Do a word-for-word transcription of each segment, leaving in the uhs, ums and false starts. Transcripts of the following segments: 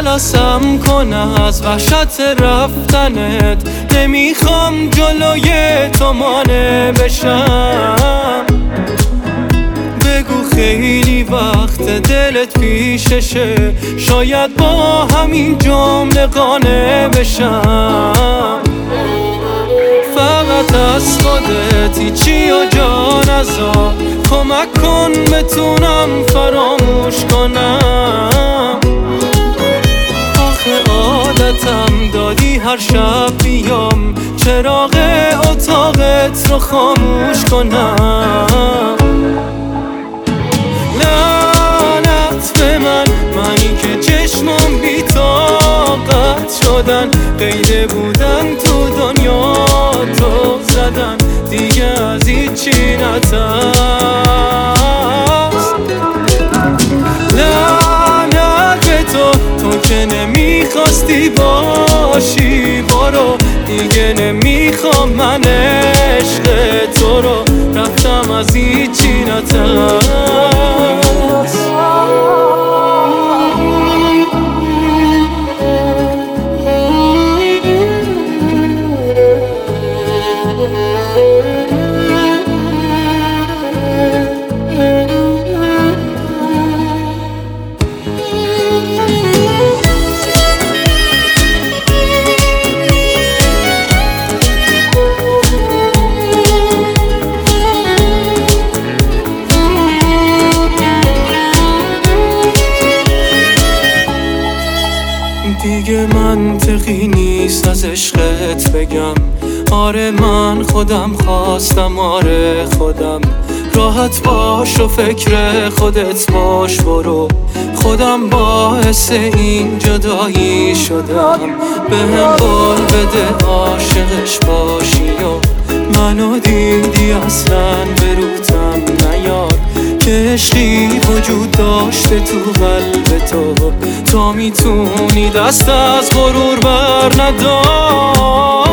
خلاصم کنه از وحشت رفتنت. نمیخوام جلوی تو مانع بشم. بگو خیلی وقت دلت پیششه، شاید با همین جمله قانع بشم. فقط از خودت هیچی و جا نذار، کمک کن بتونم فراموش کنم. آخه عادتم دادی هر شب بیام چراغ اتاقت رو خاموش کنم. لعنت به من، منی که چشمم بی طاقت شدن، قیده بودن تو دنیا تو زدن، دیگه از هیچی نترس. لعنت به تو، تو که نمیخواستی باشی برو، دیگه نمیخوام من عشق تو رو، رفتم از هیچی نترس. دیگه منطقی نیست از عشقت بگم آره من خودم خواستم، آره خودم. راحت باش و فکر خودت باش برو، خودم باعث این جدایی شدم. به هم قول بده عاشقش باشی و منو دیدی اصلا به روتم نیار، که عشقی وجود داشته تو قلب تو، تا میتونی دست از غرور بر ندار.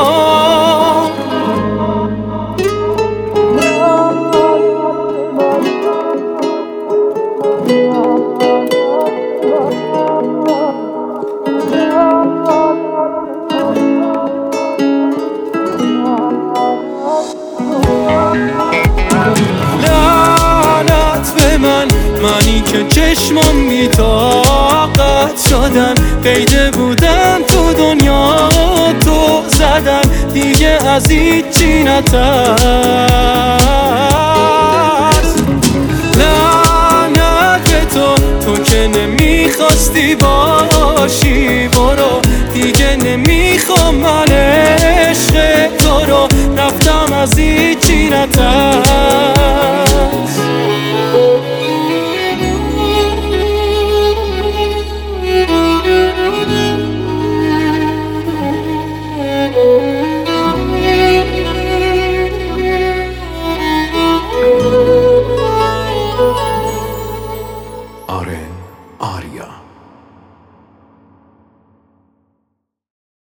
منی که چشمم بی طاقت شدن، قیده بودن تو دنیا تو زدن، دیگه از هیچی نترس.